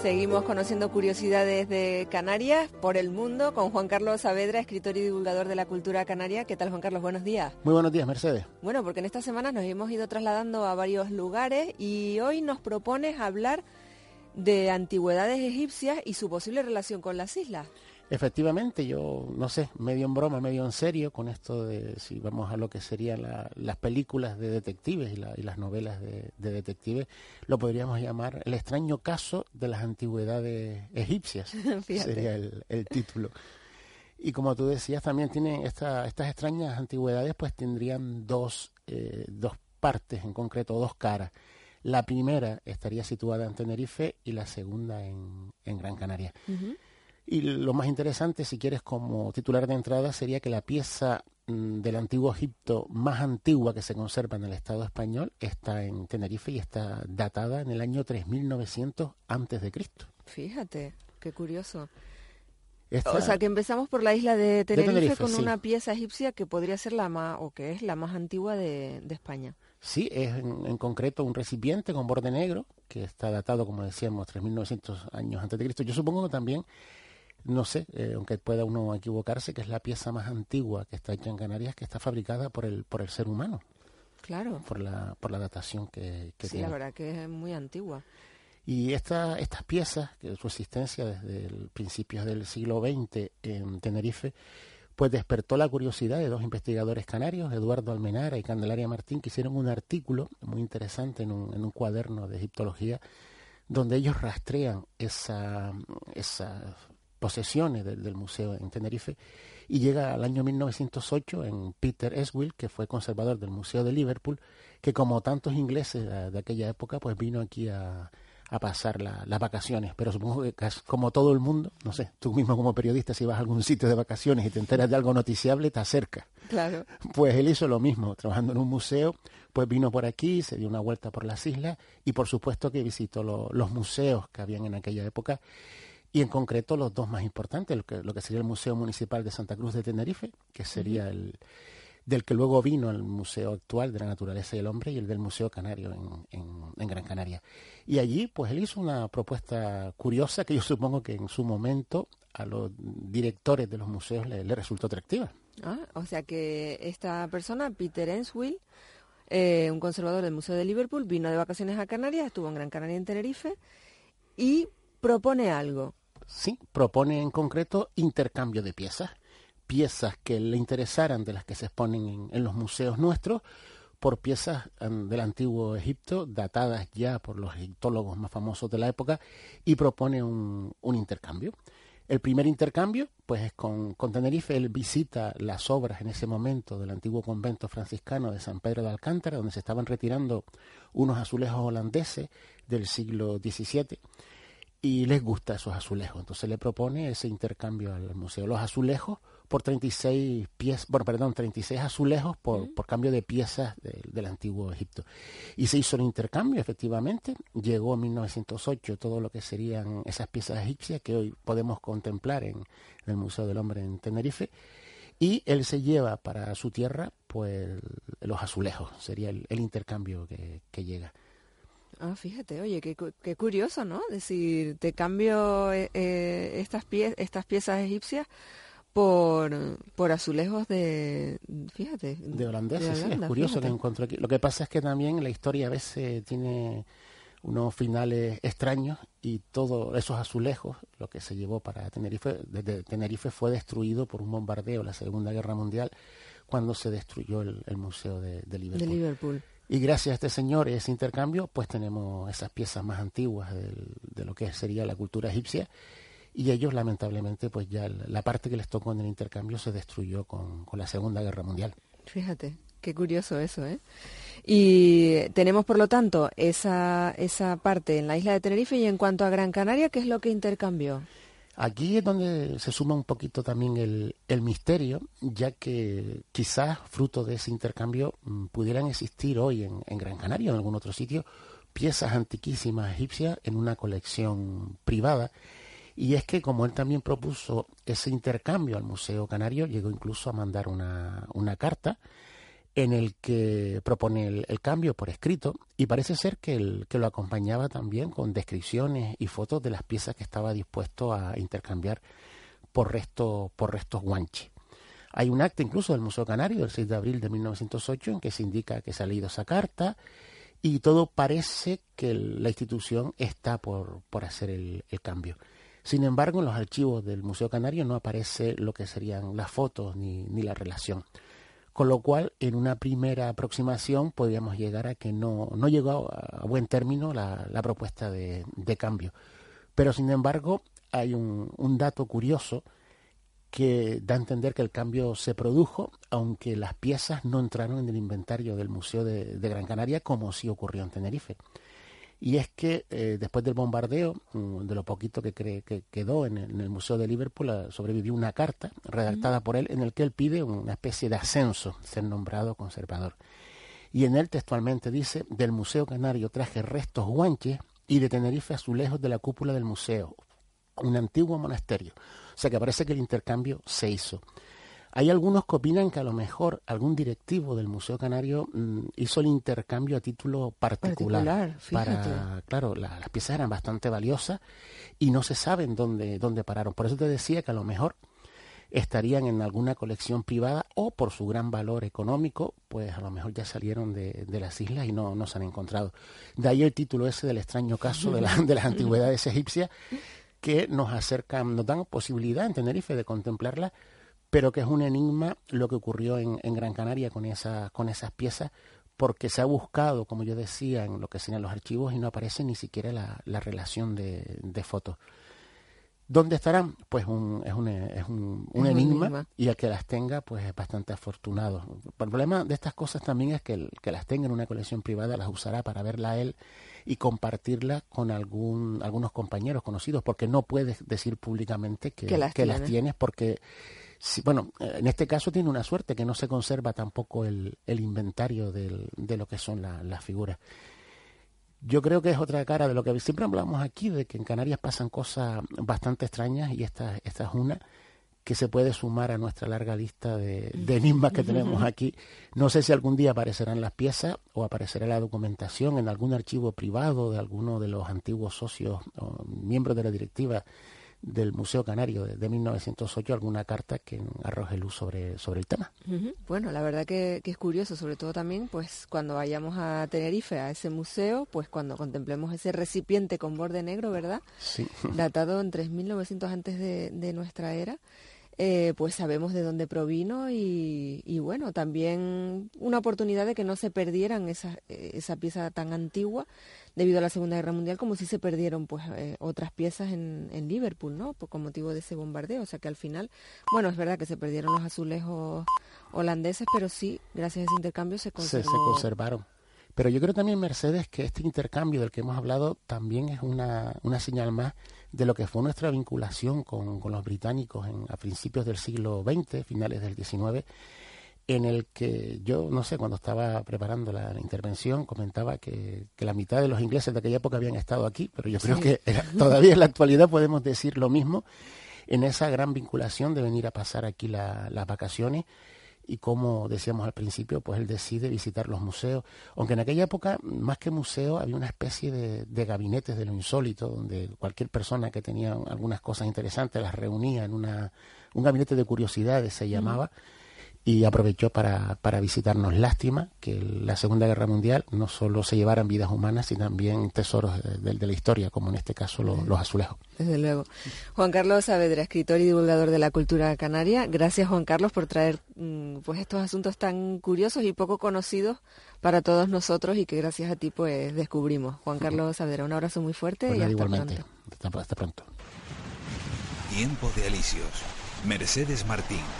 Seguimos conociendo curiosidades de Canarias por el mundo con Juan Carlos Saavedra, escritor y divulgador de la cultura canaria. ¿Qué tal, Juan Carlos? Buenos días. Muy buenos días, Mercedes. Bueno, porque en estas semanas nos hemos ido trasladando a varios lugares y hoy nos propones hablar de antigüedades egipcias y su posible relación con las islas. Efectivamente, yo no sé, medio en broma, medio en serio, con esto de si vamos a lo que serían las películas de detectives y las novelas de detectives, lo podríamos llamar El extraño caso de las antigüedades egipcias, sería el título. Y como tú decías, también tienen estas extrañas antigüedades, pues tendrían dos partes en concreto, dos caras. La primera estaría situada en Tenerife y la segunda en Gran Canaria. Uh-huh. Y lo más interesante, si quieres, como titular de entrada, sería que la pieza del antiguo Egipto más antigua que se conserva en el Estado español está en Tenerife y está datada en el año 3900 a.C. Fíjate, qué curioso. O sea, que empezamos por la isla de Tenerife con sí. Una pieza egipcia que podría ser la más, o que es la más antigua de España. Sí, es en concreto un recipiente con borde negro que está datado, como decíamos, 3900 años antes de Cristo. Yo supongo que también, no sé, aunque pueda uno equivocarse, que es la pieza más antigua que está hecha en Canarias, que está fabricada por el ser humano. Claro. Por la datación que sí, tiene. La verdad que es muy antigua. Y estas piezas, que su existencia desde el principios del siglo XX en Tenerife, pues despertó la curiosidad de dos investigadores canarios, Eduardo Almenara y Candelaria Martín, que hicieron un artículo muy interesante en un cuaderno de egiptología, donde ellos rastrean esas posesiones del museo en Tenerife, y llega al año 1908 en Peter Eswill, que fue conservador del Museo de Liverpool, que como tantos ingleses de aquella época, pues vino aquí a pasar las vacaciones, pero supongo que como todo el mundo, no sé, tú mismo como periodista, si vas a algún sitio de vacaciones y te enteras de algo noticiable, te acercas. Claro. Pues él hizo lo mismo, trabajando en un museo, pues vino por aquí, se dio una vuelta por las islas y por supuesto que visitó los museos que habían en aquella época, y en concreto los dos más importantes, lo que sería el Museo Municipal de Santa Cruz de Tenerife, que sería del que luego vino el Museo Actual de la Naturaleza y el Hombre, y el del Museo Canario en Gran Canaria. Y allí, pues él hizo una propuesta curiosa que yo supongo que en su momento a los directores de los museos le resultó atractiva. O sea que esta persona, Peter Eswill, un conservador del Museo de Liverpool, vino de vacaciones a Canarias, estuvo en Gran Canaria y en Tenerife, y propone algo. Sí, propone en concreto intercambio de piezas que le interesaran de las que se exponen en los museos nuestros, por piezas del antiguo Egipto, datadas ya por los egiptólogos más famosos de la época, y propone un intercambio. El primer intercambio, pues es con Tenerife. Él visita las obras en ese momento del antiguo convento franciscano de San Pedro de Alcántara, donde se estaban retirando unos azulejos holandeses del siglo XVII, y les gusta esos azulejos. Entonces le propone ese intercambio al museo. Los azulejos por 36 azulejos por cambio de piezas del antiguo Egipto. Y se hizo el intercambio, efectivamente. Llegó en 1908 todo lo que serían esas piezas egipcias que hoy podemos contemplar en el Museo del Hombre en Tenerife. Y él se lleva para su tierra pues los azulejos. Sería el intercambio que llega. Fíjate, oye, qué curioso, ¿no? Es decir, te cambio estas piezas egipcias por azulejos de holandeses. Sí, es curioso que encuentro aquí. Lo que pasa es que también la historia a veces tiene unos finales extraños, y todos esos azulejos, lo que se llevó para Tenerife, desde Tenerife, fue destruido por un bombardeo en la Segunda Guerra Mundial, cuando se destruyó el Museo de Liverpool. De Liverpool. Y gracias a este señor y ese intercambio, pues tenemos esas piezas más antiguas de lo que sería la cultura egipcia, y ellos lamentablemente pues ya la parte que les tocó en el intercambio se destruyó con la Segunda Guerra Mundial. Fíjate, qué curioso eso, ¿eh? Y tenemos por lo tanto esa parte en la isla de Tenerife. Y en cuanto a Gran Canaria, ¿qué es lo que intercambió? Aquí es donde se suma un poquito también el misterio, ya que quizás fruto de ese intercambio pudieran existir hoy en Gran Canaria o en algún otro sitio piezas antiquísimas egipcias en una colección privada. Y es que como él también propuso ese intercambio al Museo Canario, llegó incluso a mandar una carta en el que propone el cambio por escrito, y parece ser que lo acompañaba también con descripciones y fotos de las piezas que estaba dispuesto a intercambiar por restos guanche. Hay un acta incluso del Museo Canario del 6 de abril de 1908 en que se indica que se ha leído esa carta, y todo parece que la institución está por hacer el cambio. Sin embargo, en los archivos del Museo Canario no aparece lo que serían las fotos ni la relación. Con lo cual, en una primera aproximación, podríamos llegar a que no llegó a buen término la propuesta de cambio. Pero, sin embargo, hay un dato curioso que da a entender que el cambio se produjo, aunque las piezas no entraron en el inventario del Museo de Gran Canaria, como sí ocurrió en Tenerife. Y es que después del bombardeo, de lo poquito que quedó en el Museo de Liverpool, sobrevivió una carta redactada por él en el que él pide una especie de ascenso, ser nombrado conservador. Y en él textualmente dice: del Museo Canario traje restos guanches y de Tenerife azulejos de la cúpula del museo, un antiguo monasterio. O sea que parece que el intercambio se hizo. Hay algunos que opinan que a lo mejor algún directivo del Museo Canario hizo el intercambio a título particular. Claro, las piezas eran bastante valiosas y no se sabe dónde pararon. Por eso te decía que a lo mejor estarían en alguna colección privada, o por su gran valor económico, pues a lo mejor ya salieron de las islas y no se han encontrado. De ahí el título ese del extraño caso de las antigüedades egipcias, que nos dan posibilidad en Tenerife de contemplarla, pero que es un enigma lo que ocurrió en Gran Canaria con esas piezas, porque se ha buscado, como yo decía, en lo que serían los archivos y no aparece ni siquiera la relación de fotos. ¿Dónde estarán? Pues es un enigma, y el que las tenga pues es bastante afortunado. El problema de estas cosas también es que el que las tenga en una colección privada las usará para verla él y compartirla con algunos compañeros conocidos, porque no puedes decir públicamente que las tienes, porque en este caso tiene una suerte que no se conserva tampoco el inventario de lo que son las figuras. Yo creo que es otra cara de lo que siempre hablamos aquí, de que en Canarias pasan cosas bastante extrañas, y esta es una que se puede sumar a nuestra larga lista de enigmas que tenemos aquí. No sé si algún día aparecerán las piezas o aparecerá la documentación en algún archivo privado de alguno de los antiguos socios o miembros de la directiva del Museo Canario de 1908, alguna carta que arroje luz sobre el tema. Bueno, la verdad que es curioso, sobre todo también pues cuando vayamos a Tenerife, a ese museo, pues cuando contemplemos ese recipiente con borde negro, ¿verdad? Sí. Datado en 3900 antes de nuestra era. Pues sabemos de dónde provino y bueno, también una oportunidad de que no se perdieran esa pieza tan antigua debido a la Segunda Guerra Mundial, como si se perdieron pues otras piezas en Liverpool, ¿no? Con motivo de ese bombardeo. O sea que al final, bueno, es verdad que se perdieron los azulejos holandeses, pero sí, gracias a ese intercambio se conservaron. Pero yo creo también, Mercedes, que este intercambio del que hemos hablado también es una señal más de lo que fue nuestra vinculación con los británicos a principios del siglo XX, finales del XIX, en el que yo, no sé, cuando estaba preparando la intervención, comentaba que la mitad de los ingleses de aquella época habían estado aquí, pero yo creo que todavía en la actualidad podemos decir lo mismo, en esa gran vinculación de venir a pasar aquí las vacaciones. Y como decíamos al principio, pues él decide visitar los museos, aunque en aquella época, más que museo, había una especie de gabinetes de lo insólito, donde cualquier persona que tenía algunas cosas interesantes las reunía en un gabinete de curiosidades, se llamaba, y aprovechó para visitarnos. Lástima que la Segunda Guerra Mundial no solo se llevaran vidas humanas, sino también tesoros de la historia, como en este caso los azulejos. Desde luego. Juan Carlos Saavedra, escritor y divulgador de la cultura canaria. Gracias, Juan Carlos, por traer pues estos asuntos tan curiosos y poco conocidos para todos nosotros, y que gracias a ti pues descubrimos. Juan Carlos Saavedra, un abrazo muy fuerte, y hasta igualmente. Pronto. Hasta pronto. Tiempo de Alicios. Mercedes Martín.